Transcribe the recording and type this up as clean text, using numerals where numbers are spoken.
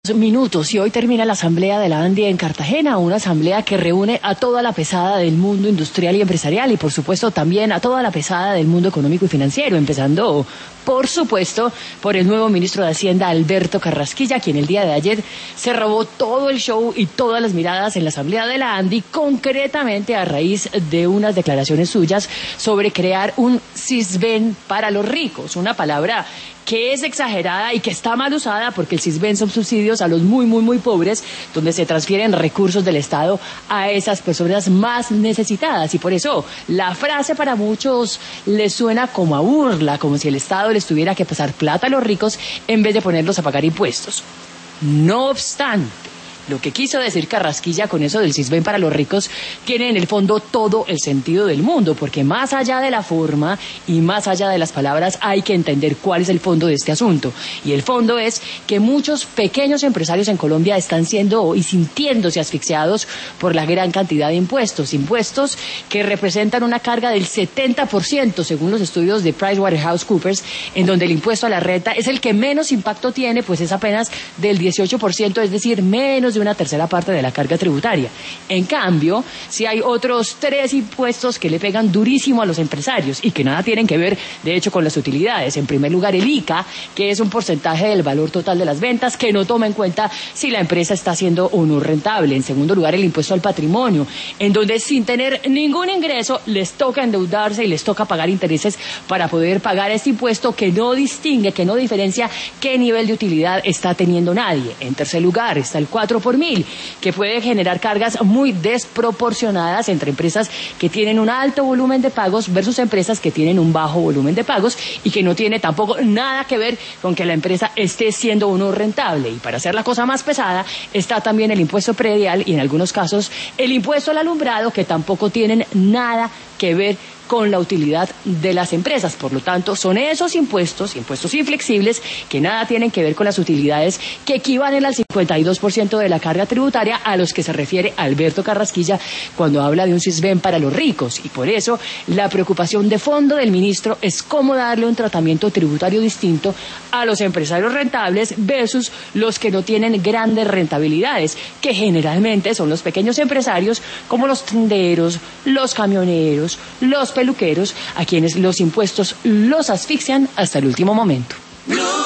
Minutos y hoy termina la asamblea de la ANDI en Cartagena, una asamblea que reúne a toda la pesada del mundo industrial y empresarial y por supuesto también a toda la pesada del mundo económico y financiero, empezando por supuesto por el nuevo ministro de Hacienda Alberto Carrasquilla, quien el día de ayer se robó todo el show y todas las miradas en la asamblea de la ANDI, concretamente a raíz de unas declaraciones suyas sobre crear un Sisbén para los ricos, una palabra que es exagerada y que está mal usada porque el Sisbén son subsidios a los muy pobres, donde se transfieren recursos del Estado a esas personas más necesitadas. Y por eso la frase para muchos les suena como a burla, como si el Estado les tuviera que pasar plata a los ricos en vez de ponerlos a pagar impuestos. No obstante, lo que quiso decir Carrasquilla con eso del Sisbén para los ricos tiene en el fondo todo el sentido del mundo, porque más allá de la forma y más allá de las palabras hay que entender cuál es el fondo de este asunto. Y el fondo es que muchos pequeños empresarios en Colombia están siendo y sintiéndose asfixiados por la gran cantidad de impuestos que representan una carga del 70% según los estudios de PricewaterhouseCoopers, en donde el impuesto a la renta es el que menos impacto tiene, pues es apenas del 18%, es decir, menos de una tercera parte de la carga tributaria. En cambio, si hay otros 3 impuestos que le pegan durísimo a los empresarios y que nada tienen que ver, de hecho, con las utilidades. En primer lugar, el ICA, que es un porcentaje del valor total de las ventas que no toma en cuenta si la empresa está siendo o no rentable. En segundo lugar, el impuesto al patrimonio, en donde sin tener ningún ingreso les toca endeudarse y les toca pagar intereses para poder pagar este impuesto que no distingue, que no diferencia qué nivel de utilidad está teniendo nadie. En tercer lugar, está el 4 por mil, que puede generar cargas muy desproporcionadas entre empresas que tienen un alto volumen de pagos versus empresas que tienen un bajo volumen de pagos y que no tiene tampoco nada que ver con que la empresa esté siendo o no rentable. Y para hacer la cosa más pesada está también el impuesto predial y en algunos casos el impuesto al alumbrado, que tampoco tienen nada que ver con la utilidad de las empresas. Por lo tanto, son esos impuestos inflexibles que nada tienen que ver con las utilidades, que equivalen al 52% de la carga tributaria a los que se refiere Alberto Carrasquilla cuando habla de un Sisbén para los ricos. Y por eso la preocupación de fondo del ministro es cómo darle un tratamiento tributario distinto a los empresarios rentables versus los que no tienen grandes rentabilidades, que generalmente son los pequeños empresarios como los tenderos, los camioneros, los peluqueros, a quienes los impuestos los asfixian hasta el último momento.